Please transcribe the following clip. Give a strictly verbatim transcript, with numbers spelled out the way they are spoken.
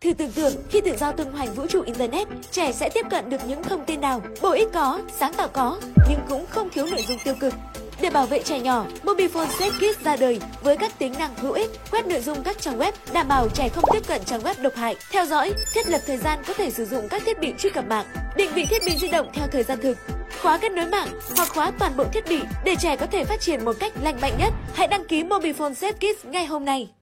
Thử tưởng tượng khi tự do tung hoành vũ trụ Internet, trẻ sẽ tiếp cận được những thông tin nào? Bổ ích có, sáng tạo có, nhưng cũng không thiếu nội dung tiêu cực. Để bảo vệ trẻ nhỏ, Mobifone Safe Kids ra đời với các tính năng hữu ích, quét nội dung các trang web, đảm bảo trẻ không tiếp cận trang web độc hại, theo dõi, thiết lập thời gian có thể sử dụng các thiết bị truy cập mạng, định vị thiết bị di động theo thời gian thực, khóa kết nối mạng hoặc khóa toàn bộ thiết bị để trẻ có thể phát triển một cách lành mạnh nhất. Hãy đăng ký Mobifone Safe Kids ngay hôm nay.